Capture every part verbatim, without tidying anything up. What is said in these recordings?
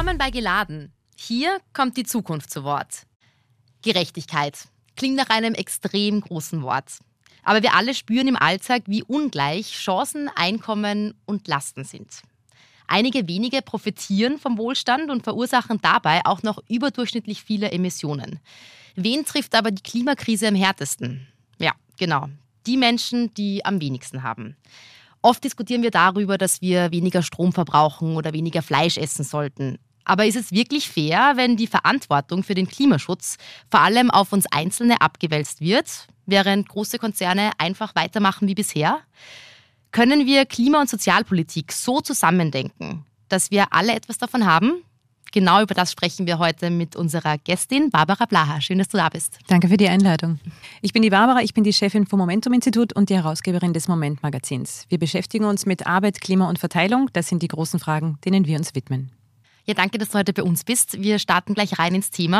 Willkommen bei Geladen. Hier kommt die Zukunft zu Wort. Gerechtigkeit klingt nach einem extrem großen Wort. Aber wir alle spüren im Alltag, wie ungleich Chancen, Einkommen und Lasten sind. Einige wenige profitieren vom Wohlstand und verursachen dabei auch noch überdurchschnittlich viele Emissionen. Wen trifft aber die Klimakrise am härtesten? Ja, genau, die Menschen, die am wenigsten haben. Oft diskutieren wir darüber, dass wir weniger Strom verbrauchen oder weniger Fleisch essen sollten. Aber ist es wirklich fair, wenn die Verantwortung für den Klimaschutz vor allem auf uns Einzelne abgewälzt wird, während große Konzerne einfach weitermachen wie bisher? Können wir Klima- und Sozialpolitik so zusammendenken, dass wir alle etwas davon haben? Genau über das sprechen wir heute mit unserer Gästin Barbara Blaha. Schön, dass du da bist. Danke für die Einladung. Ich bin die Barbara, ich bin die Chefin vom Momentum-Institut und die Herausgeberin des Moment-Magazins. Wir beschäftigen uns mit Arbeit, Klima und Verteilung. Das sind die großen Fragen, denen wir uns widmen. Ja, danke, dass du heute bei uns bist. Wir starten gleich rein ins Thema.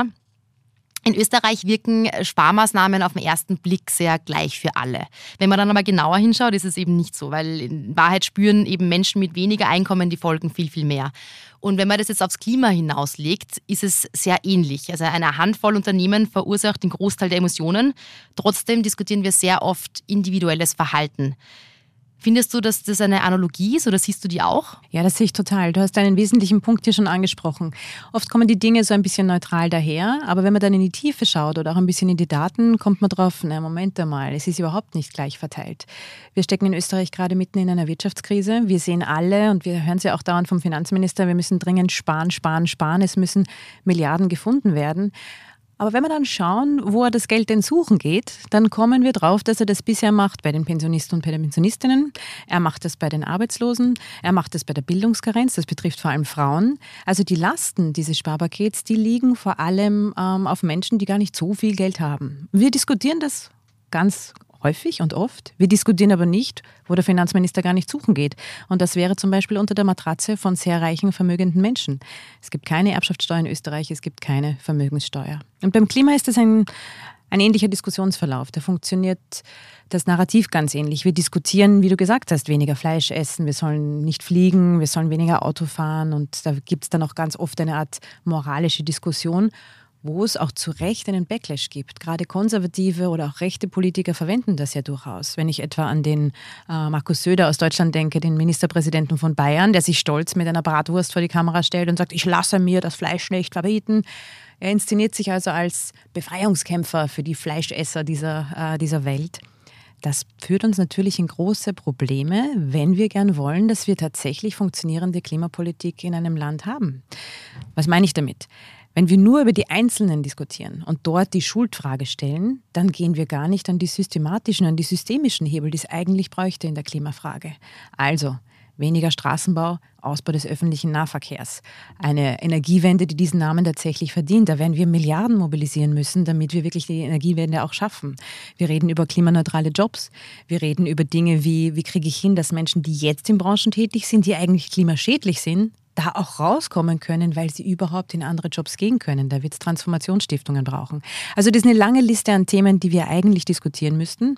In Österreich wirken Sparmaßnahmen auf den ersten Blick sehr gleich für alle. Wenn man dann aber genauer hinschaut, ist es eben nicht so, weil in Wahrheit spüren eben Menschen mit weniger Einkommen die Folgen viel, viel mehr. Und wenn man das jetzt aufs Klima hinauslegt, ist es sehr ähnlich. Also eine Handvoll Unternehmen verursacht den Großteil der Emissionen. Trotzdem diskutieren wir sehr oft individuelles Verhalten. Findest du, dass das eine Analogie ist oder siehst du die auch? Ja, das sehe ich total. Du hast einen wesentlichen Punkt hier schon angesprochen. Oft kommen die Dinge so ein bisschen neutral daher, aber wenn man dann in die Tiefe schaut oder auch ein bisschen in die Daten, kommt man drauf, na Moment einmal, es ist überhaupt nicht gleich verteilt. Wir stecken in Österreich gerade mitten in einer Wirtschaftskrise. Wir sehen alle, und wir hören es ja auch dauernd vom Finanzminister, wir müssen dringend sparen, sparen, sparen. Es müssen Milliarden gefunden werden. Aber wenn wir dann schauen, wo er das Geld denn suchen geht, dann kommen wir drauf, dass er das bisher macht bei den Pensionisten und bei den Pensionistinnen. Er macht das bei den Arbeitslosen. Er macht das bei der Bildungskarenz. Das betrifft vor allem Frauen. Also die Lasten dieses Sparpakets, die liegen vor allem ähm, auf Menschen, die gar nicht so viel Geld haben. Wir diskutieren das ganz häufig und oft. Wir diskutieren aber nicht, wo der Finanzminister gar nicht suchen geht. Und das wäre zum Beispiel unter der Matratze von sehr reichen, vermögenden Menschen. Es gibt keine Erbschaftssteuer in Österreich, es gibt keine Vermögenssteuer. Und beim Klima ist das ein, ein ähnlicher Diskussionsverlauf. Da funktioniert das Narrativ ganz ähnlich. Wir diskutieren, wie du gesagt hast, weniger Fleisch essen, wir sollen nicht fliegen, wir sollen weniger Auto fahren. Und da gibt es dann auch ganz oft eine Art moralische Diskussion, wo es auch zu Recht einen Backlash gibt. Gerade konservative oder auch rechte Politiker verwenden das ja durchaus. Wenn ich etwa an den äh, Markus Söder aus Deutschland denke, den Ministerpräsidenten von Bayern, der sich stolz mit einer Bratwurst vor die Kamera stellt und sagt, ich lasse mir das Fleisch nicht verbieten. Er inszeniert sich also als Befreiungskämpfer für die Fleischesser dieser, äh, dieser Welt. Das führt uns natürlich in große Probleme, wenn wir gern wollen, dass wir tatsächlich funktionierende Klimapolitik in einem Land haben. Was meine ich damit? Wenn wir nur über die Einzelnen diskutieren und dort die Schuldfrage stellen, dann gehen wir gar nicht an die systematischen, an die systemischen Hebel, die es eigentlich bräuchte in der Klimafrage. Also weniger Straßenbau, Ausbau des öffentlichen Nahverkehrs, eine Energiewende, die diesen Namen tatsächlich verdient. Da werden wir Milliarden mobilisieren müssen, damit wir wirklich die Energiewende auch schaffen. Wir reden über klimaneutrale Jobs. Wir reden über Dinge wie, wie kriege ich hin, dass Menschen, die jetzt in Branchen tätig sind, die eigentlich klimaschädlich sind, da auch rauskommen können, weil sie überhaupt in andere Jobs gehen können. Da wird es Transformationsstiftungen brauchen. Also das ist eine lange Liste an Themen, die wir eigentlich diskutieren müssten.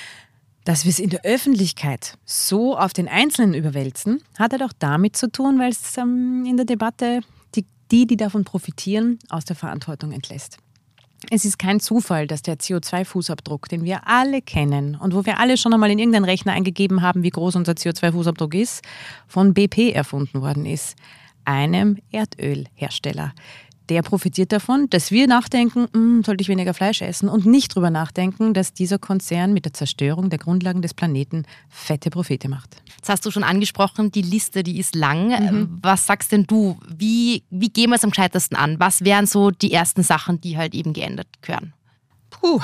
Dass wir es in der Öffentlichkeit so auf den Einzelnen überwälzen, hat halt auch damit zu tun, weil es ähm, in der Debatte die, die, die davon profitieren, aus der Verantwortung entlässt. Es ist kein Zufall, dass der C O zwei Fußabdruck, den wir alle kennen und wo wir alle schon einmal in irgendeinen Rechner eingegeben haben, wie groß unser C O zwei Fußabdruck ist, von B P erfunden worden ist, einem Erdölhersteller. Der profitiert davon, dass wir nachdenken, hm, sollte ich weniger Fleisch essen und nicht drüber nachdenken, dass dieser Konzern mit der Zerstörung der Grundlagen des Planeten fette Profite macht. Jetzt hast du schon angesprochen, die Liste, die ist lang. Mhm. Was sagst denn du? Wie, wie gehen wir es am gescheitesten an? Was wären so die ersten Sachen, die halt eben geändert gehören? Puh,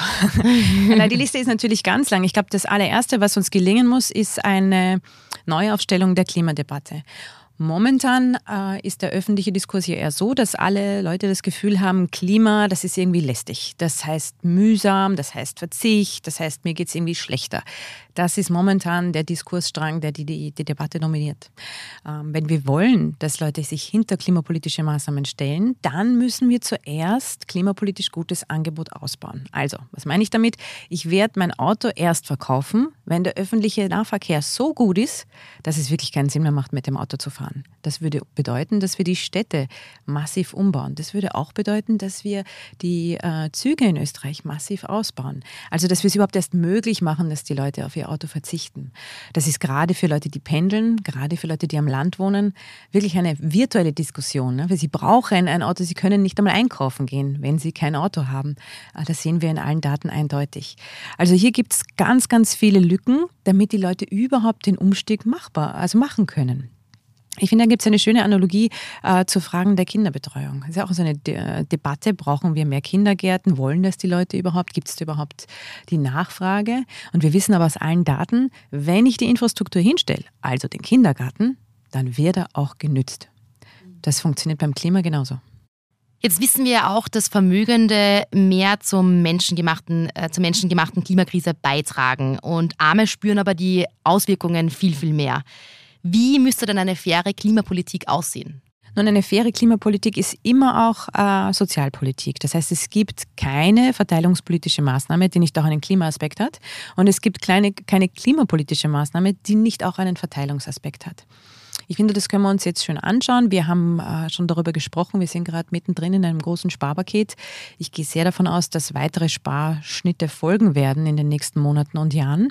die Liste ist natürlich ganz lang. Ich glaube, das allererste, was uns gelingen muss, ist eine Neuaufstellung der Klimadebatte. Momentan äh, ist der öffentliche Diskurs hier eher so, dass alle Leute das Gefühl haben, Klima, das ist irgendwie lästig. Das heißt mühsam, das heißt Verzicht, das heißt, mir geht es irgendwie schlechter. Das ist momentan der Diskursstrang, der die, die, die Debatte dominiert. Ähm, wenn wir wollen, dass Leute sich hinter klimapolitische Maßnahmen stellen, dann müssen wir zuerst klimapolitisch gutes Angebot ausbauen. Also, was meine ich damit? Ich werde mein Auto erst verkaufen, wenn der öffentliche Nahverkehr so gut ist, dass es wirklich keinen Sinn mehr macht, mit dem Auto zu fahren. fahren. Das würde bedeuten, dass wir die Städte massiv umbauen. Das würde auch bedeuten, dass wir die äh, Züge in Österreich massiv ausbauen. Also, dass wir es überhaupt erst möglich machen, dass die Leute auf ihr Auto verzichten. Das ist gerade für Leute, die pendeln, gerade für Leute, die am Land wohnen, wirklich eine virtuelle Diskussion. Ne? Weil sie brauchen ein Auto, sie können nicht einmal einkaufen gehen, wenn sie kein Auto haben. Das sehen wir in allen Daten eindeutig. Also hier gibt es ganz, ganz viele Lücken, damit die Leute überhaupt den Umstieg machbar, also machen können. Ich finde, da gibt es eine schöne Analogie äh, zu Fragen der Kinderbetreuung. Das ist ja auch so eine De- Debatte, brauchen wir mehr Kindergärten, wollen das die Leute überhaupt, gibt es überhaupt die Nachfrage? Und wir wissen aber aus allen Daten, wenn ich die Infrastruktur hinstelle, also den Kindergarten, dann wird er auch genützt. Das funktioniert beim Klima genauso. Jetzt wissen wir ja auch, dass Vermögende mehr zum menschengemachten, äh, zur menschengemachten Klimakrise beitragen und Arme spüren aber die Auswirkungen viel, viel mehr. Wie müsste denn eine faire Klimapolitik aussehen? Nun, eine faire Klimapolitik ist immer auch äh, Sozialpolitik. Das heißt, es gibt keine verteilungspolitische Maßnahme, die nicht auch einen Klimaaspekt hat. Und es gibt kleine, keine klimapolitische Maßnahme, die nicht auch einen Verteilungsaspekt hat. Ich finde, das können wir uns jetzt schön anschauen. Wir haben äh, schon darüber gesprochen. Wir sind gerade mittendrin in einem großen Sparpaket. Ich gehe sehr davon aus, dass weitere Sparschnitte folgen werden in den nächsten Monaten und Jahren.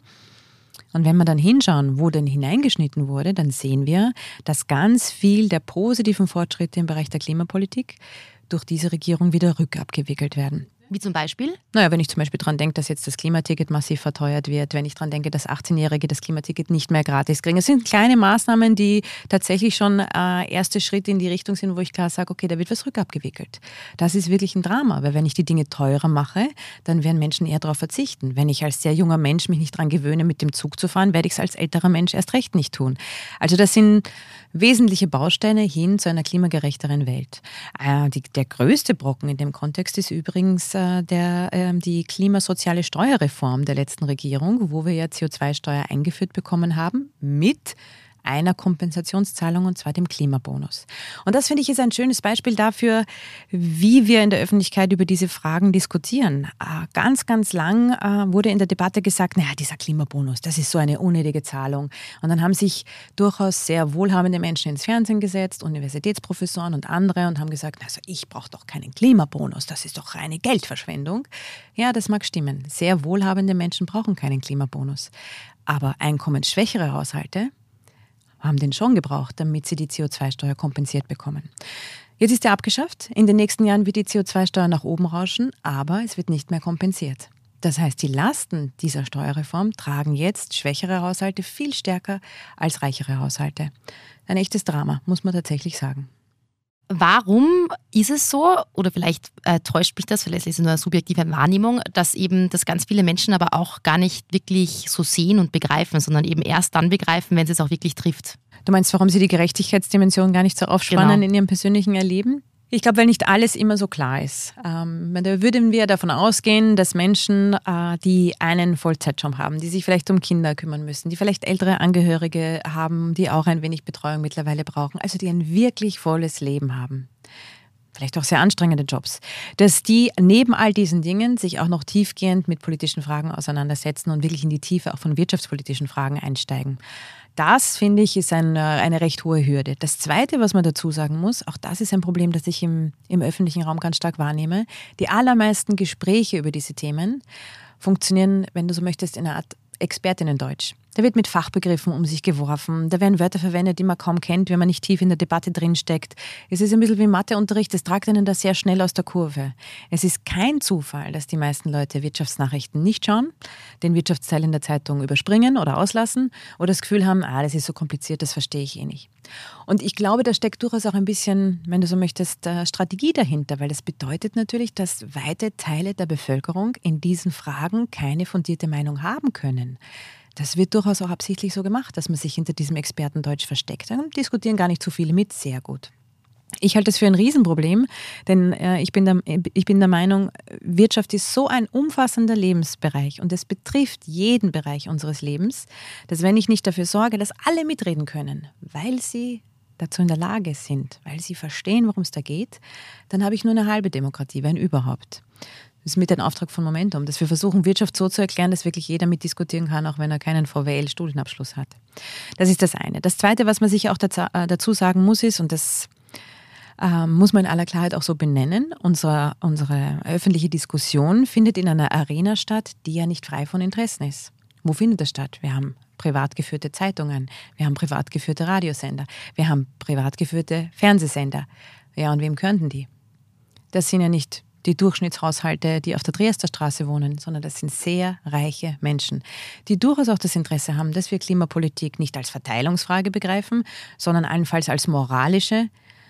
Und wenn wir dann hinschauen, wo denn hineingeschnitten wurde, dann sehen wir, dass ganz viel der positiven Fortschritte im Bereich der Klimapolitik durch diese Regierung wieder rückabgewickelt werden. Wie zum Beispiel? Naja, wenn ich zum Beispiel daran denke, dass jetzt das Klimaticket massiv verteuert wird, wenn ich daran denke, dass achtzehnjährige das Klimaticket nicht mehr gratis kriegen. Es sind kleine Maßnahmen, die tatsächlich schon äh, erste Schritte in die Richtung sind, wo ich klar sage, okay, da wird was rückabgewickelt. Das ist wirklich ein Drama, weil wenn ich die Dinge teurer mache, dann werden Menschen eher darauf verzichten. Wenn ich als sehr junger Mensch mich nicht daran gewöhne, mit dem Zug zu fahren, werde ich es als älterer Mensch erst recht nicht tun. Also das sind wesentliche Bausteine hin zu einer klimagerechteren Welt. Äh, die, der größte Brocken in dem Kontext ist übrigens äh, der, äh, die klimasoziale Steuerreform der letzten Regierung, wo wir ja C O zwei Steuer eingeführt bekommen haben mit einer Kompensationszahlung, und zwar dem Klimabonus. Und das, finde ich, ist ein schönes Beispiel dafür, wie wir in der Öffentlichkeit über diese Fragen diskutieren. Ganz, ganz lang wurde in der Debatte gesagt, naja, dieser Klimabonus, das ist so eine unnötige Zahlung. Und dann haben sich durchaus sehr wohlhabende Menschen ins Fernsehen gesetzt, Universitätsprofessoren und andere, und haben gesagt, also ich brauche doch keinen Klimabonus, das ist doch reine Geldverschwendung. Ja, das mag stimmen. Sehr wohlhabende Menschen brauchen keinen Klimabonus. Aber einkommensschwächere Haushalte haben den schon gebraucht, damit sie die C O zwei Steuer kompensiert bekommen. Jetzt ist er abgeschafft. In den nächsten Jahren wird die C O zwei Steuer nach oben rauschen, aber es wird nicht mehr kompensiert. Das heißt, die Lasten dieser Steuerreform tragen jetzt schwächere Haushalte viel stärker als reichere Haushalte. Ein echtes Drama, muss man tatsächlich sagen. Warum ist es so, oder vielleicht äh, täuscht mich das, vielleicht ist es nur eine subjektive Wahrnehmung, dass eben das ganz viele Menschen aber auch gar nicht wirklich so sehen und begreifen, sondern eben erst dann begreifen, wenn es es auch wirklich trifft? Du meinst, warum sie die Gerechtigkeitsdimension gar nicht so aufspannen Genau. in ihrem persönlichen Erleben? Ich glaube, weil nicht alles immer so klar ist. Ähm, da würden wir davon ausgehen, dass Menschen, äh, die einen Vollzeitjob haben, die sich vielleicht um Kinder kümmern müssen, die vielleicht ältere Angehörige haben, die auch ein wenig Betreuung mittlerweile brauchen, also die ein wirklich volles Leben haben, vielleicht auch sehr anstrengende Jobs, dass die neben all diesen Dingen sich auch noch tiefgehend mit politischen Fragen auseinandersetzen und wirklich in die Tiefe auch von wirtschaftspolitischen Fragen einsteigen. Das, finde ich, ist ein, eine recht hohe Hürde. Das Zweite, was man dazu sagen muss, auch das ist ein Problem, das ich im, im öffentlichen Raum ganz stark wahrnehme. Die allermeisten Gespräche über diese Themen funktionieren, wenn du so möchtest, in einer Art Expertinnendeutsch. Da wird mit Fachbegriffen um sich geworfen, da werden Wörter verwendet, die man kaum kennt, wenn man nicht tief in der Debatte drinsteckt. Es ist ein bisschen wie Matheunterricht, es tragt einen da sehr schnell aus der Kurve. Es ist kein Zufall, dass die meisten Leute Wirtschaftsnachrichten nicht schauen, den Wirtschaftsteil in der Zeitung überspringen oder auslassen oder das Gefühl haben, ah, das ist so kompliziert, das verstehe ich eh nicht. Und ich glaube, da steckt durchaus auch ein bisschen, wenn du so möchtest, Strategie dahinter, weil das bedeutet natürlich, dass weite Teile der Bevölkerung in diesen Fragen keine fundierte Meinung haben können. Das wird durchaus auch absichtlich so gemacht, dass man sich hinter diesem Expertendeutsch versteckt. Dann diskutieren gar nicht so viele mit, sehr gut. Ich halte das für ein Riesenproblem, denn äh, ich bin der, ich bin der Meinung, Wirtschaft ist so ein umfassender Lebensbereich und es betrifft jeden Bereich unseres Lebens, dass wenn ich nicht dafür sorge, dass alle mitreden können, weil sie dazu in der Lage sind, weil sie verstehen, worum es da geht, dann habe ich nur eine halbe Demokratie, wenn überhaupt. Das ist mit dem Auftrag von Momentum, dass wir versuchen, Wirtschaft so zu erklären, dass wirklich jeder mitdiskutieren kann, auch wenn er keinen V W L-Studienabschluss hat. Das ist das eine. Das Zweite, was man sich auch dazu sagen muss, ist, und das ähm, muss man in aller Klarheit auch so benennen, unsere, unsere öffentliche Diskussion findet in einer Arena statt, die ja nicht frei von Interessen ist. Wo findet das statt? Wir haben privat geführte Zeitungen, wir haben privat geführte Radiosender, wir haben privat geführte Fernsehsender. Ja, und wem könnten die? Das sind ja nicht die Durchschnittshaushalte, die auf der Triester Straße wohnen, sondern das sind sehr reiche Menschen, die durchaus auch das Interesse haben, dass wir Klimapolitik nicht als Verteilungsfrage begreifen, sondern allenfalls als moralische,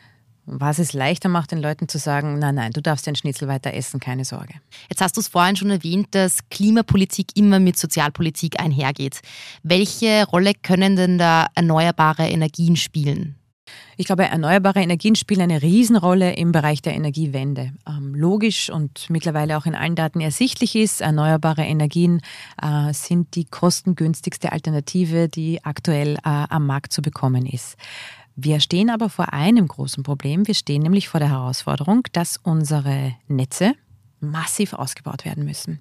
was es leichter macht, den Leuten zu sagen, nein, nein, du darfst den Schnitzel weiter essen, keine Sorge. Jetzt hast du es vorhin schon erwähnt, dass Klimapolitik immer mit Sozialpolitik einhergeht. Welche Rolle können denn da erneuerbare Energien spielen? Ich glaube, erneuerbare Energien spielen eine Riesenrolle im Bereich der Energiewende. Ähm, logisch und mittlerweile auch in allen Daten ersichtlich ist, erneuerbare Energien äh, sind die kostengünstigste Alternative, die aktuell äh, am Markt zu bekommen ist. Wir stehen aber vor einem großen Problem. Wir stehen nämlich vor der Herausforderung, dass unsere Netze massiv ausgebaut werden müssen.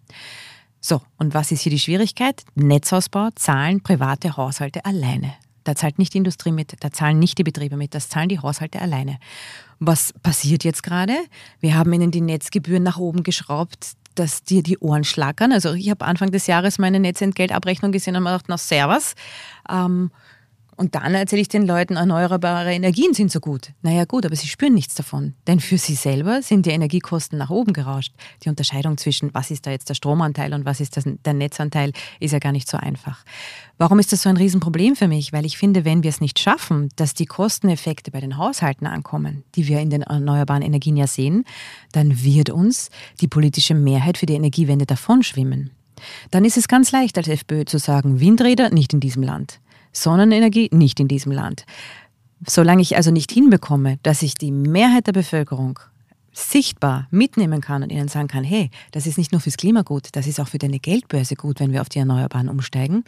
So, und was ist hier die Schwierigkeit? Netzausbau zahlen private Haushalte alleine. Da zahlt nicht die Industrie mit, da zahlen nicht die Betriebe mit, das zahlen die Haushalte alleine. Was passiert jetzt gerade? Wir haben ihnen die Netzgebühren nach oben geschraubt, dass dir die Ohren schlackern. Also ich habe Anfang des Jahres meine Netzentgeltabrechnung gesehen und mir gedacht, na servus. Ähm, Und dann erzähle ich den Leuten, erneuerbare Energien sind so gut. Naja gut, aber sie spüren nichts davon. Denn für sie selber sind die Energiekosten nach oben gerauscht. Die Unterscheidung zwischen, was ist da jetzt der Stromanteil und was ist das, der Netzanteil, ist ja gar nicht so einfach. Warum ist das so ein Riesenproblem für mich? Weil ich finde, wenn wir es nicht schaffen, dass die Kosteneffekte bei den Haushalten ankommen, die wir in den erneuerbaren Energien ja sehen, dann wird uns die politische Mehrheit für die Energiewende davonschwimmen. Dann ist es ganz leicht als FPÖ zu sagen, Windräder nicht in diesem Land. Sonnenenergie nicht in diesem Land. Solange ich also nicht hinbekomme, dass ich die Mehrheit der Bevölkerung sichtbar mitnehmen kann und ihnen sagen kann, hey, das ist nicht nur fürs Klima gut, das ist auch für deine Geldbörse gut, wenn wir auf die Erneuerbaren umsteigen,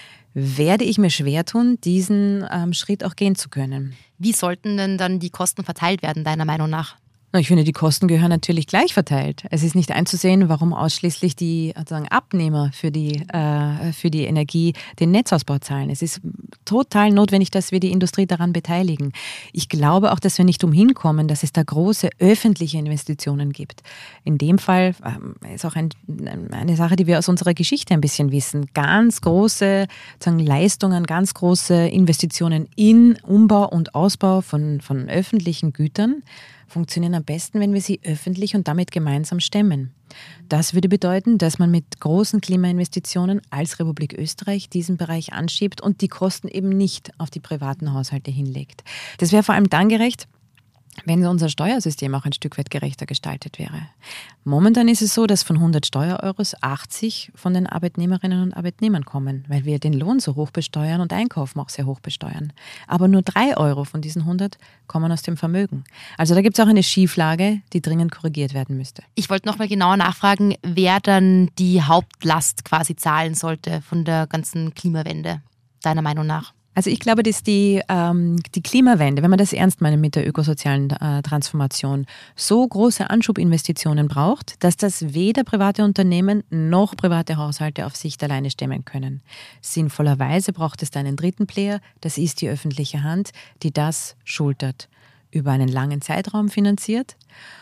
werde ich mir schwer tun, diesen ähm, Schritt auch gehen zu können. Wie sollten denn dann die Kosten verteilt werden, deiner Meinung nach? Ich finde, die Kosten gehören natürlich gleich verteilt. Es ist nicht einzusehen, warum ausschließlich die sozusagen Abnehmer für die, äh, für die Energie den Netzausbau zahlen. Es ist total notwendig, dass wir die Industrie daran beteiligen. Ich glaube auch, dass wir nicht umhin kommen, dass es da große öffentliche Investitionen gibt. In dem Fall ähm, ist auch ein, eine Sache, die wir aus unserer Geschichte ein bisschen wissen. Ganz große sozusagen Leistungen, ganz große Investitionen in Umbau und Ausbau von, von öffentlichen Gütern funktionieren am besten, wenn wir sie öffentlich und damit gemeinsam stemmen. Das würde bedeuten, dass man mit großen Klimainvestitionen als Republik Österreich diesen Bereich anschiebt und die Kosten eben nicht auf die privaten Haushalte hinlegt. Das wäre vor allem dann gerecht, wenn unser Steuersystem auch ein Stück weit gerechter gestaltet wäre. Momentan ist es so, dass von hundert Steuereuros achtzig von den Arbeitnehmerinnen und Arbeitnehmern kommen, weil wir den Lohn so hoch besteuern und Einkaufen auch sehr hoch besteuern. Aber nur drei Euro von diesen hundert kommen aus dem Vermögen. Also da gibt es auch eine Schieflage, die dringend korrigiert werden müsste. Ich wollte noch mal genauer nachfragen, wer dann die Hauptlast quasi zahlen sollte von der ganzen Klimawende, deiner Meinung nach? Also ich glaube, dass die, ähm, die Klimawende, wenn man das ernst meint mit der ökosozialen äh, Transformation, so große Anschubinvestitionen braucht, dass das weder private Unternehmen noch private Haushalte auf Sicht alleine stemmen können. Sinnvollerweise braucht es da einen dritten Player, das ist die öffentliche Hand, die das schultert, über einen langen Zeitraum finanziert.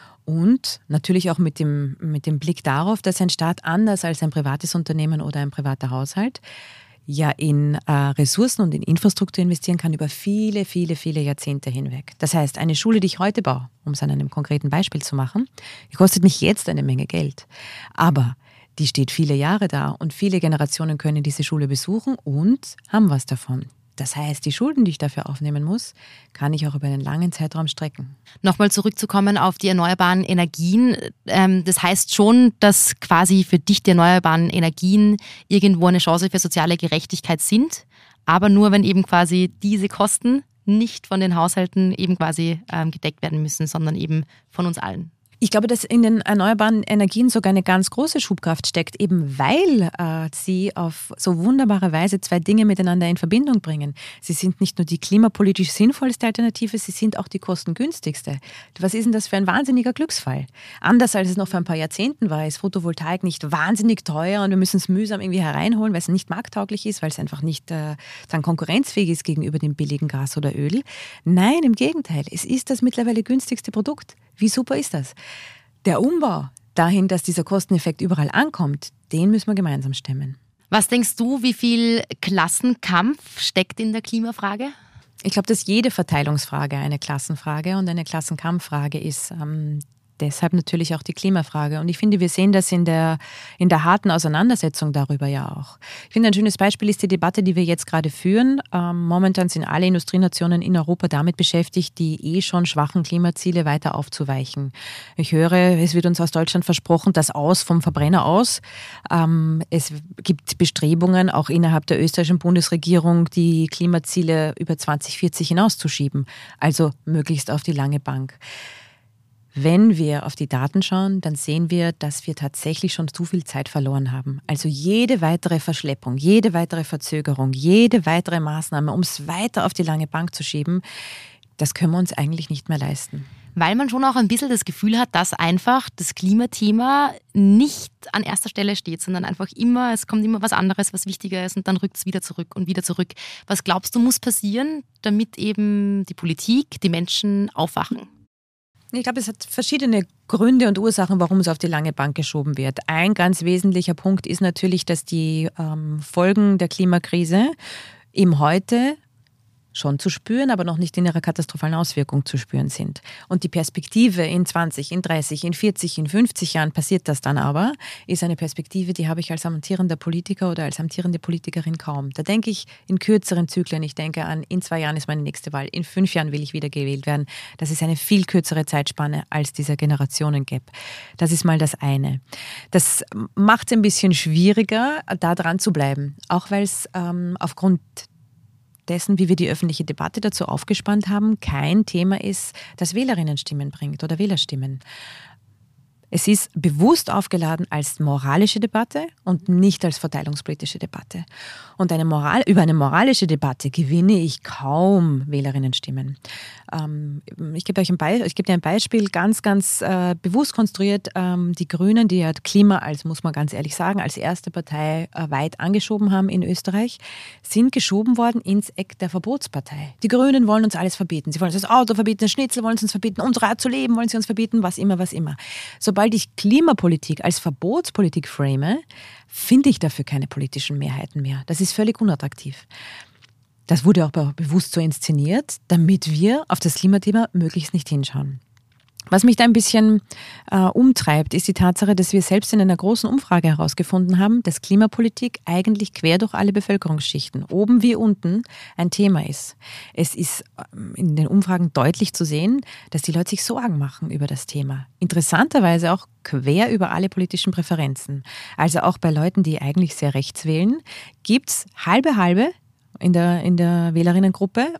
Und natürlich auch mit dem, mit dem Blick darauf, dass ein Staat anders als ein privates Unternehmen oder ein privater Haushalt ja in äh, Ressourcen und in Infrastruktur investieren kann über viele, viele, viele Jahrzehnte hinweg. Das heißt, eine Schule, die ich heute baue, um es an einem konkreten Beispiel zu machen, die kostet mich jetzt eine Menge Geld. Aber die steht viele Jahre da und viele Generationen können diese Schule besuchen und haben was davon. Das heißt, die Schulden, die ich dafür aufnehmen muss, kann ich auch über einen langen Zeitraum strecken. Nochmal zurückzukommen auf die erneuerbaren Energien. Das heißt schon, dass quasi für dich die erneuerbaren Energien irgendwo eine Chance für soziale Gerechtigkeit sind, aber nur, wenn eben quasi diese Kosten nicht von den Haushalten eben quasi gedeckt werden müssen, sondern eben von uns allen. Ich glaube, dass in den erneuerbaren Energien sogar eine ganz große Schubkraft steckt, eben weil äh, sie auf so wunderbare Weise zwei Dinge miteinander in Verbindung bringen. Sie sind nicht nur die klimapolitisch sinnvollste Alternative, sie sind auch die kostengünstigste. Was ist denn das für ein wahnsinniger Glücksfall? Anders als es noch vor ein paar Jahrzehnten war, ist Photovoltaik nicht wahnsinnig teuer und wir müssen es mühsam irgendwie hereinholen, weil es nicht markttauglich ist, weil es einfach nicht äh, dann konkurrenzfähig ist gegenüber dem billigen Gas oder Öl. Nein, im Gegenteil, es ist das mittlerweile günstigste Produkt. Wie super ist das? Der Umbau dahin, dass dieser Kosteneffekt überall ankommt, den müssen wir gemeinsam stemmen. Was denkst du, wie viel Klassenkampf steckt in der Klimafrage? Ich glaube, dass jede Verteilungsfrage eine Klassenfrage und eine Klassenkampffrage ist. Ähm, deshalb natürlich auch die Klimafrage. Und ich finde, wir sehen das in der, in der harten Auseinandersetzung darüber ja auch. Ich finde, ein schönes Beispiel ist die Debatte, die wir jetzt gerade führen. Ähm, momentan sind alle Industrienationen in Europa damit beschäftigt, die eh schon schwachen Klimaziele weiter aufzuweichen. Ich höre, es wird uns aus Deutschland versprochen, das Aus vom Verbrenner aus. Ähm, es gibt Bestrebungen, auch innerhalb der österreichischen Bundesregierung, die Klimaziele über zwanzig vierzig hinauszuschieben. Also möglichst auf die lange Bank. Wenn wir auf die Daten schauen, dann sehen wir, dass wir tatsächlich schon zu viel Zeit verloren haben. Also jede weitere Verschleppung, jede weitere Verzögerung, jede weitere Maßnahme, um es weiter auf die lange Bank zu schieben, das können wir uns eigentlich nicht mehr leisten. Weil man schon auch ein bisschen das Gefühl hat, dass einfach das Klimathema nicht an erster Stelle steht, sondern einfach immer, es kommt immer was anderes, was wichtiger ist und dann rückt es wieder zurück und wieder zurück. Was glaubst du, muss passieren, damit eben die Politik, die Menschen aufwachen? Ich glaube, es hat verschiedene Gründe und Ursachen, warum es auf die lange Bank geschoben wird. Ein ganz wesentlicher Punkt ist natürlich, dass die ähm, Folgen der Klimakrise im Heute schon zu spüren, aber noch nicht in ihrer katastrophalen Auswirkung zu spüren sind. Und die Perspektive in zwanzig, in dreißig, in vierzig, in fünfzig Jahren passiert das dann aber, ist eine Perspektive, die habe ich als amtierender Politiker oder als amtierende Politikerin kaum. Da denke ich in kürzeren Zyklen. Ich denke an, in zwei Jahren ist meine nächste Wahl, in fünf Jahren will ich wieder gewählt werden. Das ist eine viel kürzere Zeitspanne als dieser Generationen-Gap. Das ist mal das eine. Das macht es ein bisschen schwieriger, da dran zu bleiben. Auch weil es ähm, aufgrund dessen, wie wir die öffentliche Debatte dazu aufgespannt haben, kein Thema ist, das Wählerinnenstimmen bringt oder Wählerstimmen. Es ist bewusst aufgeladen als moralische Debatte und nicht als verteilungspolitische Debatte. Und eine Moral, über eine moralische Debatte gewinne ich kaum Wählerinnenstimmen. Ähm, ich gebe euch ein Beispiel, ich gebe dir ein Beispiel, ganz, ganz äh, bewusst konstruiert. Ähm, die Grünen, die ja Klima, als muss man ganz ehrlich sagen, als erste Partei äh, weit angeschoben haben in Österreich, sind geschoben worden ins Eck der Verbotspartei. Die Grünen wollen uns alles verbieten. Sie wollen uns das Auto verbieten, das Schnitzel wollen sie uns verbieten, unsere Art zu leben wollen sie uns verbieten, was immer, was immer. Sobald ich Klimapolitik als Verbotspolitik frame, finde ich dafür keine politischen Mehrheiten mehr. Das ist völlig unattraktiv. Das wurde auch bewusst so inszeniert, damit wir auf das Klimathema möglichst nicht hinschauen. Was mich da ein bisschen äh, umtreibt, ist die Tatsache, dass wir selbst in einer großen Umfrage herausgefunden haben, dass Klimapolitik eigentlich quer durch alle Bevölkerungsschichten, oben wie unten, ein Thema ist. Es ist in den Umfragen deutlich zu sehen, dass die Leute sich Sorgen machen über das Thema. Interessanterweise auch quer über alle politischen Präferenzen. Also auch bei Leuten, die eigentlich sehr rechts wählen, gibt es halbe halbe, in der, in der Wählerinnengruppe.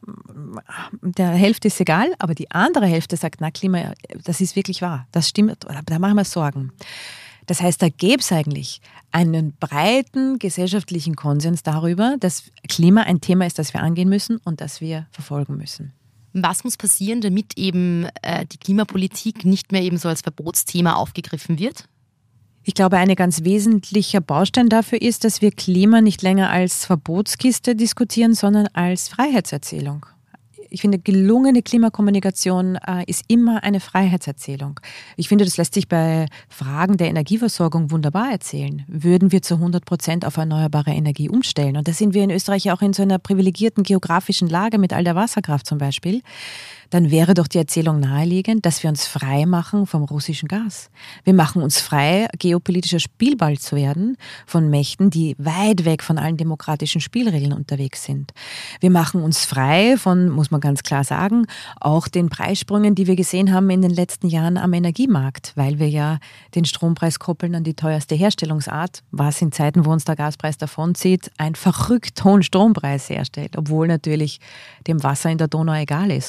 Der Hälfte ist egal, aber die andere Hälfte sagt, na Klima, das ist wirklich wahr, das stimmt, da machen wir Sorgen. Das heißt, da gäbe es eigentlich einen breiten gesellschaftlichen Konsens darüber, dass Klima ein Thema ist, das wir angehen müssen und das wir verfolgen müssen. Was muss passieren, damit eben äh, die Klimapolitik nicht mehr eben so als Verbotsthema aufgegriffen wird? Ich glaube, ein ganz wesentlicher Baustein dafür ist, dass wir Klima nicht länger als Verbotskiste diskutieren, sondern als Freiheitserzählung. Ich finde, gelungene Klimakommunikation äh, ist immer eine Freiheitserzählung. Ich finde, das lässt sich bei Fragen der Energieversorgung wunderbar erzählen. Würden wir zu hundert Prozent auf erneuerbare Energie umstellen? Und da sind wir in Österreich ja auch in so einer privilegierten geografischen Lage mit all der Wasserkraft zum Beispiel. Dann wäre doch die Erzählung naheliegend, dass wir uns frei machen vom russischen Gas. Wir machen uns frei, geopolitischer Spielball zu werden von Mächten, die weit weg von allen demokratischen Spielregeln unterwegs sind. Wir machen uns frei von, muss man ganz klar sagen, auch den Preissprüngen, die wir gesehen haben in den letzten Jahren am Energiemarkt, weil wir ja den Strompreis koppeln an die teuerste Herstellungsart, was in Zeiten, wo uns der Gaspreis davonzieht, einen verrückt hohen Strompreis herstellt, obwohl natürlich dem Wasser in der Donau egal ist, was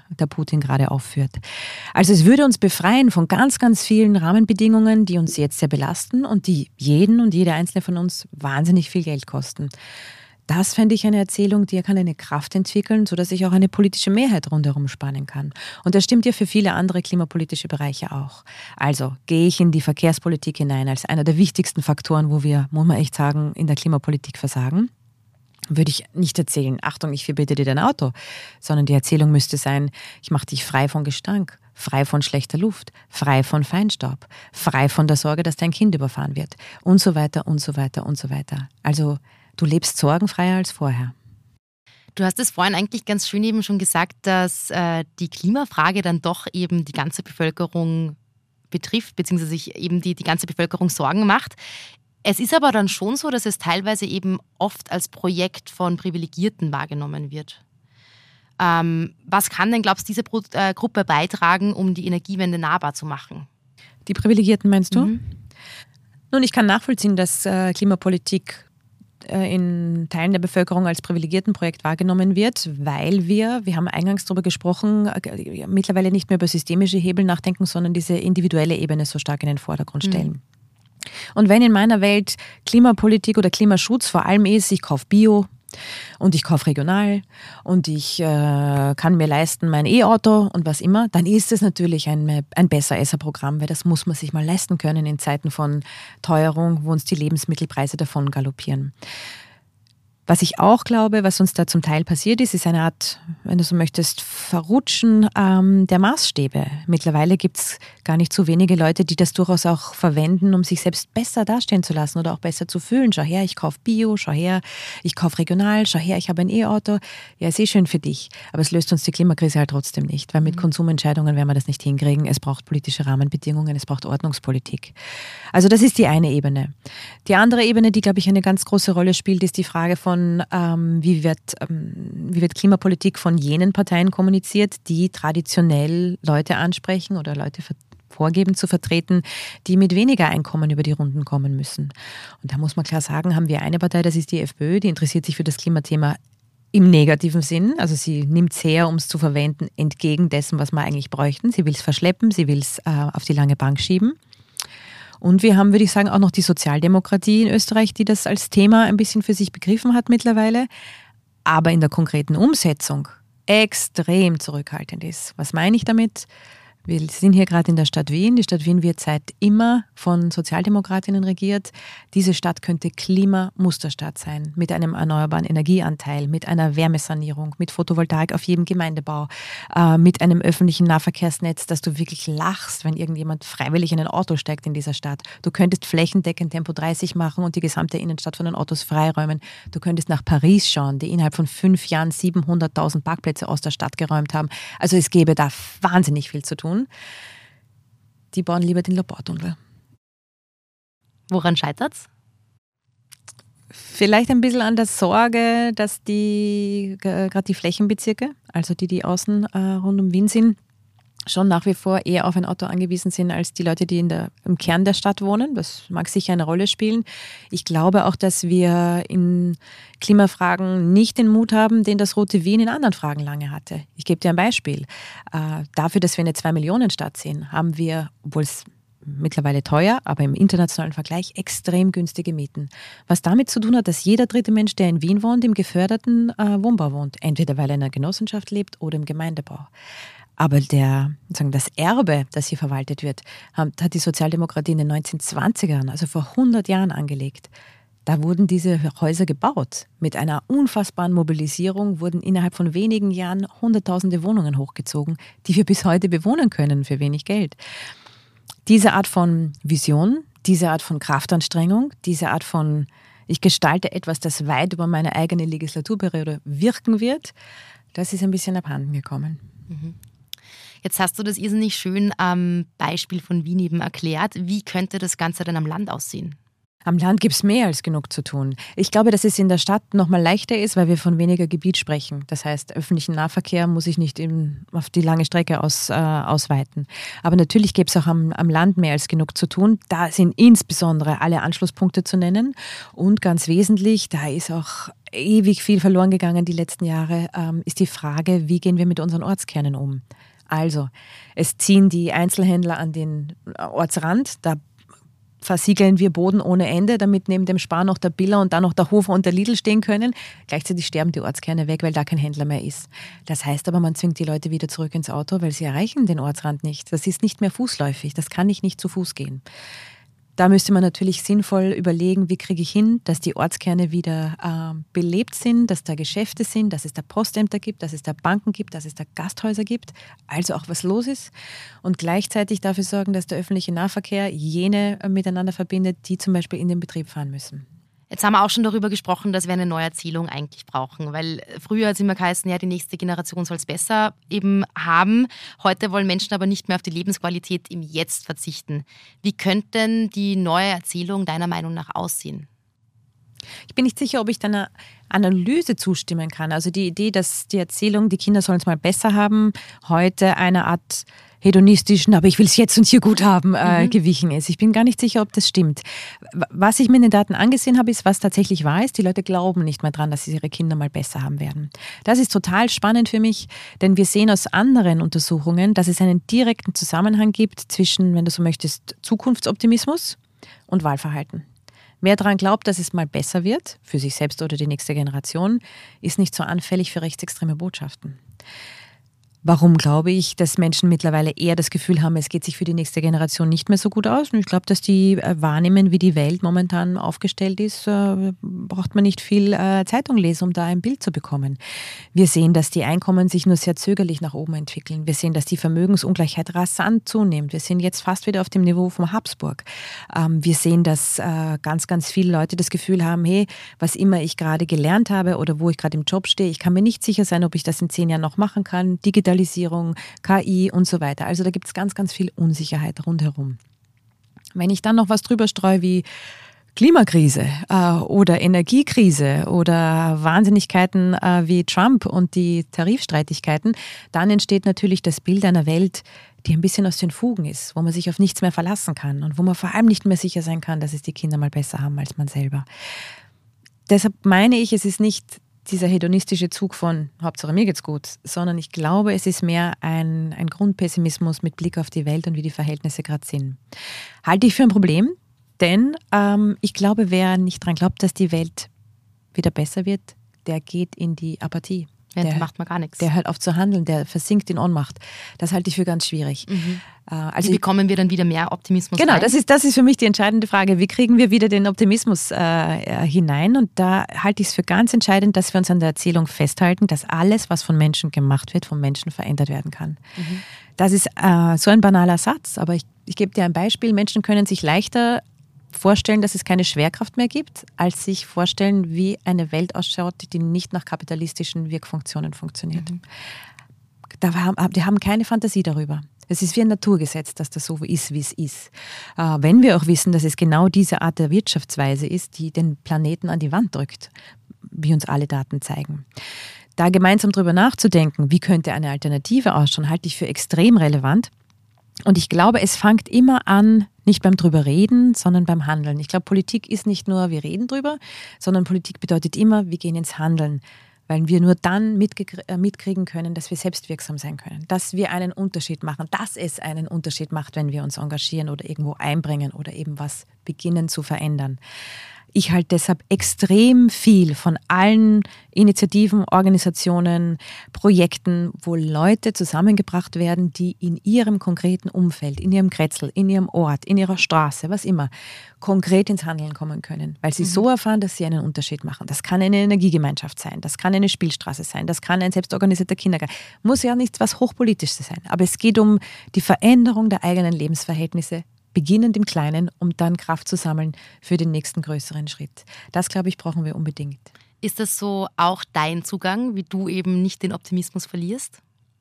der Putin gerade aufführt. Also es würde uns befreien von ganz, ganz vielen Rahmenbedingungen, die uns jetzt sehr belasten und die jeden und jede einzelne von uns wahnsinnig viel Geld kosten. Das fände ich eine Erzählung, die kann eine Kraft entwickeln, sodass ich auch eine politische Mehrheit rundherum spannen kann. Und das stimmt ja für viele andere klimapolitische Bereiche auch. Also gehe ich in die Verkehrspolitik hinein als einer der wichtigsten Faktoren, wo wir, muss man echt sagen, in der Klimapolitik versagen. Würde ich nicht erzählen, Achtung, ich verbiete dir dein Auto, sondern die Erzählung müsste sein, ich mache dich frei von Gestank, frei von schlechter Luft, frei von Feinstaub, frei von der Sorge, dass dein Kind überfahren wird und so weiter und so weiter und so weiter. Also du lebst sorgenfreier als vorher. Du hast es vorhin eigentlich ganz schön eben schon gesagt, dass äh, die Klimafrage dann doch eben die ganze Bevölkerung betrifft, beziehungsweise sich eben die, die ganze Bevölkerung Sorgen macht. Es ist aber dann schon so, dass es teilweise eben oft als Projekt von Privilegierten wahrgenommen wird. Ähm, was kann denn, glaubst du, diese Pro- äh, Gruppe beitragen, um die Energiewende nahbar zu machen? Die Privilegierten meinst du? Mhm. Nun, ich kann nachvollziehen, dass äh, Klimapolitik äh, in Teilen der Bevölkerung als Privilegiertenprojekt wahrgenommen wird, weil wir, wir haben eingangs darüber gesprochen, äh, mittlerweile nicht mehr über systemische Hebel nachdenken, sondern diese individuelle Ebene so stark in den Vordergrund stellen. Mhm. Und wenn in meiner Welt Klimapolitik oder Klimaschutz vor allem ist, ich kaufe Bio und ich kaufe regional und ich äh, kann mir leisten mein E-Auto und was immer, dann ist es natürlich ein, ein Besser-Esser-Programm, weil das muss man sich mal leisten können in Zeiten von Teuerung, wo uns die Lebensmittelpreise davon galoppieren. Was ich auch glaube, was uns da zum Teil passiert ist, ist eine Art, wenn du so möchtest, Verrutschen ähm, der Maßstäbe. Mittlerweile gibt es gar nicht so wenige Leute, die das durchaus auch verwenden, um sich selbst besser dastehen zu lassen oder auch besser zu fühlen. Schau her, ich kaufe Bio, schau her, ich kaufe regional, schau her, ich habe ein E-Auto. Ja, ist eh schön für dich, aber es löst uns die Klimakrise halt trotzdem nicht, weil mit mhm. Konsumentscheidungen werden wir das nicht hinkriegen. Es braucht politische Rahmenbedingungen, es braucht Ordnungspolitik. Also das ist die eine Ebene. Die andere Ebene, die, glaube ich, eine ganz große Rolle spielt, ist die Frage von Ähm, wie, wird, ähm, wie wird Klimapolitik von jenen Parteien kommuniziert, die traditionell Leute ansprechen oder Leute ver- vorgeben zu vertreten, die mit weniger Einkommen über die Runden kommen müssen. Und da muss man klar sagen, haben wir eine Partei, das ist die FPÖ, die interessiert sich für das Klimathema im negativen Sinn. Also sie nimmt es her, um es zu verwenden, entgegen dessen, was wir eigentlich bräuchten. Sie will es verschleppen, sie will es äh, auf die lange Bank schieben. Und wir haben, würde ich sagen, auch noch die Sozialdemokratie in Österreich, die das als Thema ein bisschen für sich begriffen hat mittlerweile, aber in der konkreten Umsetzung extrem zurückhaltend ist. Was meine ich damit? Wir sind hier gerade in der Stadt Wien. Die Stadt Wien wird seit immer von Sozialdemokratinnen regiert. Diese Stadt könnte Klimamusterstadt sein, mit einem erneuerbaren Energieanteil, mit einer Wärmesanierung, mit Photovoltaik auf jedem Gemeindebau, äh, mit einem öffentlichen Nahverkehrsnetz, dass du wirklich lachst, wenn irgendjemand freiwillig in ein Auto steigt in dieser Stadt. Du könntest flächendeckend Tempo dreißig machen und die gesamte Innenstadt von den Autos freiräumen. Du könntest nach Paris schauen, die innerhalb von fünf Jahren siebenhunderttausend Parkplätze aus der Stadt geräumt haben. Also es gäbe da wahnsinnig viel zu tun. Die bauen lieber den Lobautunnel. Woran scheitert's? Vielleicht ein bisschen an der Sorge, dass die, gerade die Flächenbezirke, also die, die außen äh, rund um Wien sind, schon nach wie vor eher auf ein Auto angewiesen sind als die Leute, die in der, im Kern der Stadt wohnen. Das mag sicher eine Rolle spielen. Ich glaube auch, dass wir in Klimafragen nicht den Mut haben, den das Rote Wien in anderen Fragen lange hatte. Ich gebe dir ein Beispiel. Äh, dafür, dass wir eine Zwei-Millionen-Stadt sind, haben wir, obwohl es mittlerweile teuer, aber im internationalen Vergleich extrem günstige Mieten. Was damit zu tun hat, dass jeder dritte Mensch, der in Wien wohnt, im geförderten äh, Wohnbau wohnt. Entweder weil er in einer Genossenschaft lebt oder im Gemeindebau. Aber der, sagen, das Erbe, das hier verwaltet wird, hat die Sozialdemokratie in den neunzehnhundertzwanzigern, also vor hundert Jahren angelegt. Da wurden diese Häuser gebaut. Mit einer unfassbaren Mobilisierung wurden innerhalb von wenigen Jahren hunderttausende Wohnungen hochgezogen, die wir bis heute bewohnen können für wenig Geld. Diese Art von Vision, diese Art von Kraftanstrengung, diese Art von, ich gestalte etwas, das weit über meine eigene Legislaturperiode wirken wird, das ist ein bisschen abhanden gekommen. Mhm. Jetzt hast du das irrsinnig schön am Beispiel von Wien eben erklärt. Wie könnte das Ganze dann am Land aussehen? Am Land gibt es mehr als genug zu tun. Ich glaube, dass es in der Stadt noch mal leichter ist, weil wir von weniger Gebiet sprechen. Das heißt, öffentlichen Nahverkehr muss ich nicht in, auf die lange Strecke aus, äh, ausweiten. Aber natürlich gibt es auch am, am Land mehr als genug zu tun. Da sind insbesondere alle Anschlusspunkte zu nennen. Und ganz wesentlich, da ist auch ewig viel verloren gegangen die letzten Jahre, ähm, ist die Frage, wie gehen wir mit unseren Ortskernen um? Also, es ziehen die Einzelhändler an den Ortsrand, da versiegeln wir Boden ohne Ende, damit neben dem Spar noch der Biller und dann noch der Hofer und der Lidl stehen können. Gleichzeitig sterben die Ortskerne weg, weil da kein Händler mehr ist. Das heißt aber, man zwingt die Leute wieder zurück ins Auto, weil sie erreichen den Ortsrand nicht. Das ist nicht mehr fußläufig, das kann ich nicht zu Fuß gehen. Da müsste man natürlich sinnvoll überlegen, wie kriege ich hin, dass die Ortskerne wieder äh, belebt sind, dass da Geschäfte sind, dass es da Postämter gibt, dass es da Banken gibt, dass es da Gasthäuser gibt, also auch was los ist. Und gleichzeitig dafür sorgen, dass der öffentliche Nahverkehr jene äh, miteinander verbindet, die zum Beispiel in den Betrieb fahren müssen. Jetzt haben wir auch schon darüber gesprochen, dass wir eine Neuerzählung eigentlich brauchen, weil früher hat es immer geheißen, ja, die nächste Generation soll es besser eben haben. Heute wollen Menschen aber nicht mehr auf die Lebensqualität im Jetzt verzichten. Wie könnte denn die neue Erzählung deiner Meinung nach aussehen? Ich bin nicht sicher, ob ich deiner Analyse zustimmen kann. Also die Idee, dass die Erzählung, die Kinder sollen es mal besser haben, heute eine Art hedonistischen, aber ich will es jetzt und hier gut haben, äh, mhm. gewichen ist. Ich bin gar nicht sicher, ob das stimmt. Was ich mir in den Daten angesehen habe, ist, was tatsächlich wahr ist. Die Leute glauben nicht mehr dran, dass sie ihre Kinder mal besser haben werden. Das ist total spannend für mich, denn wir sehen aus anderen Untersuchungen, dass es einen direkten Zusammenhang gibt zwischen, wenn du so möchtest, Zukunftsoptimismus und Wahlverhalten. Wer daran glaubt, dass es mal besser wird, für sich selbst oder die nächste Generation, ist nicht so anfällig für rechtsextreme Botschaften. Warum glaube ich, dass Menschen mittlerweile eher das Gefühl haben, es geht sich für die nächste Generation nicht mehr so gut aus? Und ich glaube, dass die wahrnehmen, wie die Welt momentan aufgestellt ist, äh, braucht man nicht viel äh, Zeitung lesen, um da ein Bild zu bekommen. Wir sehen, dass die Einkommen sich nur sehr zögerlich nach oben entwickeln. Wir sehen, dass die Vermögensungleichheit rasant zunimmt. Wir sind jetzt fast wieder auf dem Niveau vom Habsburg. Ähm, wir sehen, dass äh, ganz, ganz viele Leute das Gefühl haben, hey, was immer ich gerade gelernt habe oder wo ich gerade im Job stehe, ich kann mir nicht sicher sein, ob ich das in zehn Jahren noch machen kann. Digitalisierung, K I und so weiter. Also da gibt es ganz, ganz viel Unsicherheit rundherum. Wenn ich dann noch was drüber streue wie Klimakrise äh, oder Energiekrise oder Wahnsinnigkeiten äh, wie Trump und die Tarifstreitigkeiten, dann entsteht natürlich das Bild einer Welt, die ein bisschen aus den Fugen ist, wo man sich auf nichts mehr verlassen kann und wo man vor allem nicht mehr sicher sein kann, dass es die Kinder mal besser haben als man selber. Deshalb meine ich, es ist nicht dieser hedonistische Zug von Hauptsache mir geht's gut, sondern ich glaube, es ist mehr ein, ein Grundpessimismus mit Blick auf die Welt und wie die Verhältnisse gerade sind. Halte ich für ein Problem, denn ähm, ich glaube, wer nicht daran glaubt, dass die Welt wieder besser wird, der geht in die Apathie. Ja, der macht man gar nichts. Der hört auf zu handeln, der versinkt in Ohnmacht. Das halte ich für ganz schwierig. Mhm. Also wie bekommen wir dann wieder mehr Optimismus Genau, rein? das ist, das ist für mich die entscheidende Frage. Wie kriegen wir wieder den Optimismus äh, hinein? Und da halte ich es für ganz entscheidend, dass wir uns an der Erzählung festhalten, dass alles, was von Menschen gemacht wird, von Menschen verändert werden kann. Mhm. Das ist äh, so ein banaler Satz, aber ich, ich gebe dir ein Beispiel. Menschen können sich leichter vorstellen, dass es keine Schwerkraft mehr gibt, als sich vorstellen, wie eine Welt ausschaut, die nicht nach kapitalistischen Wirkfunktionen funktioniert. Mhm. Da haben, die haben keine Fantasie darüber. Es ist wie ein Naturgesetz, dass das so ist, wie es ist. Äh, wenn wir auch wissen, dass es genau diese Art der Wirtschaftsweise ist, die den Planeten an die Wand drückt, wie uns alle Daten zeigen. Da gemeinsam darüber nachzudenken, wie könnte eine Alternative ausschauen, halte ich für extrem relevant. Und ich glaube, es fängt immer an, nicht beim drüber reden, sondern beim Handeln. Ich glaube, Politik ist nicht nur, wir reden drüber, sondern Politik bedeutet immer, wir gehen ins Handeln. Weil wir nur dann mitkriegen können, dass wir selbstwirksam sein können, dass wir einen Unterschied machen, dass es einen Unterschied macht, wenn wir uns engagieren oder irgendwo einbringen oder eben was beginnen zu verändern. Ich halte deshalb extrem viel von allen Initiativen, Organisationen, Projekten, wo Leute zusammengebracht werden, die in ihrem konkreten Umfeld, in ihrem Kretzel, in ihrem Ort, in ihrer Straße, was immer, konkret ins Handeln kommen können, weil sie mhm. so erfahren, dass sie einen Unterschied machen. Das kann eine Energiegemeinschaft sein, das kann eine Spielstraße sein, das kann ein selbstorganisierter Kindergarten. Muss ja nichts was Hochpolitisches sein, aber es geht um die Veränderung der eigenen Lebensverhältnisse, beginnend im Kleinen, um dann Kraft zu sammeln für den nächsten größeren Schritt. Das, glaube ich, brauchen wir unbedingt. Ist das so auch dein Zugang, wie du eben nicht den Optimismus verlierst?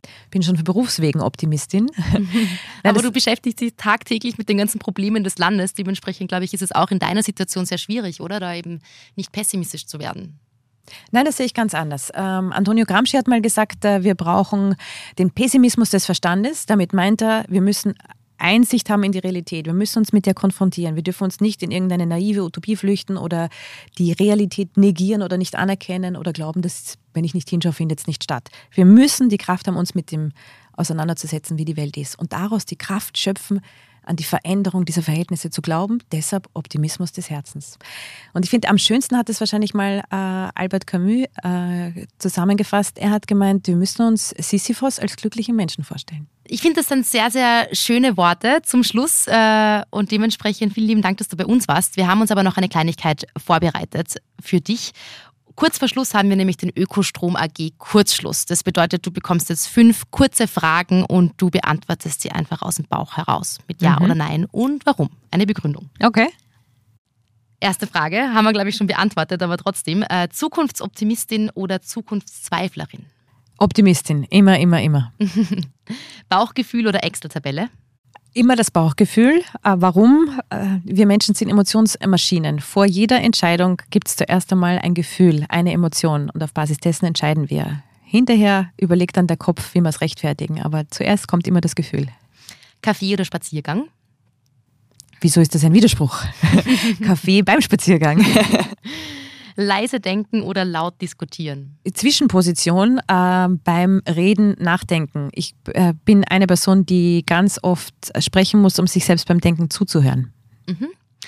Bin schon für Berufswegen Optimistin. Aber du beschäftigst dich tagtäglich mit den ganzen Problemen des Landes. Dementsprechend, glaube ich, ist es auch in deiner Situation sehr schwierig, oder? Da eben nicht pessimistisch zu werden. Nein, das sehe ich ganz anders. Ähm, Antonio Gramsci hat mal gesagt, äh, wir brauchen den Pessimismus des Verstandes. Damit meint er, wir müssen Einsicht haben in die Realität. Wir müssen uns mit der konfrontieren. Wir dürfen uns nicht in irgendeine naive Utopie flüchten oder die Realität negieren oder nicht anerkennen oder glauben, dass, wenn ich nicht hinschaue, findet es nicht statt. Wir müssen die Kraft haben, uns mit dem auseinanderzusetzen, wie die Welt ist. Und daraus die Kraft schöpfen, an die Veränderung dieser Verhältnisse zu glauben. Deshalb Optimismus des Herzens. Und ich finde, am schönsten hat es wahrscheinlich mal äh, Albert Camus äh, zusammengefasst. Er hat gemeint, wir müssen uns Sisyphos als glücklichen Menschen vorstellen. Ich finde, das sind sehr, sehr schöne Worte zum Schluss äh, und dementsprechend vielen lieben Dank, dass du bei uns warst. Wir haben uns aber noch eine Kleinigkeit vorbereitet für dich. Kurz vor Schluss haben wir nämlich den Ökostrom A G Kurzschluss. Das bedeutet, du bekommst jetzt fünf kurze Fragen und du beantwortest sie einfach aus dem Bauch heraus mit Ja mhm. oder Nein und warum. Eine Begründung. Okay. Erste Frage haben wir, glaube ich, schon beantwortet, aber trotzdem. Äh, Zukunftsoptimistin oder Zukunftszweiflerin? Optimistin. Immer, immer, immer. Bauchgefühl oder Excel-Tabelle? Immer das Bauchgefühl. Warum? Wir Menschen sind Emotionsmaschinen. Vor jeder Entscheidung gibt es zuerst einmal ein Gefühl, eine Emotion und auf Basis dessen entscheiden wir. Hinterher überlegt dann der Kopf, wie wir es rechtfertigen, aber zuerst kommt immer das Gefühl. Kaffee oder Spaziergang? Wieso ist das ein Widerspruch? Kaffee beim Spaziergang. Leise denken oder laut diskutieren? Zwischenposition äh, beim Reden, Nachdenken. Ich äh, bin eine Person, die ganz oft sprechen muss, um sich selbst beim Denken zuzuhören. Mhm.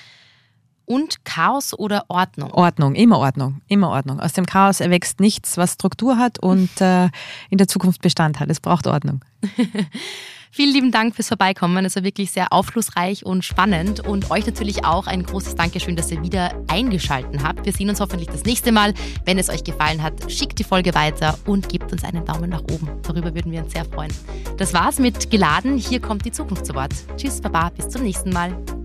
Und Chaos oder Ordnung? Ordnung, immer Ordnung, immer Ordnung. Aus dem Chaos erwächst nichts, was Struktur hat und äh, in der Zukunft Bestand hat. Es braucht Ordnung. Vielen lieben Dank fürs Vorbeikommen. Es war wirklich sehr aufschlussreich und spannend. Und euch natürlich auch ein großes Dankeschön, dass ihr wieder eingeschaltet habt. Wir sehen uns hoffentlich das nächste Mal. Wenn es euch gefallen hat, schickt die Folge weiter und gebt uns einen Daumen nach oben. Darüber würden wir uns sehr freuen. Das war's mit Geladen. Hier kommt die Zukunft zu Wort. Tschüss, Baba, bis zum nächsten Mal.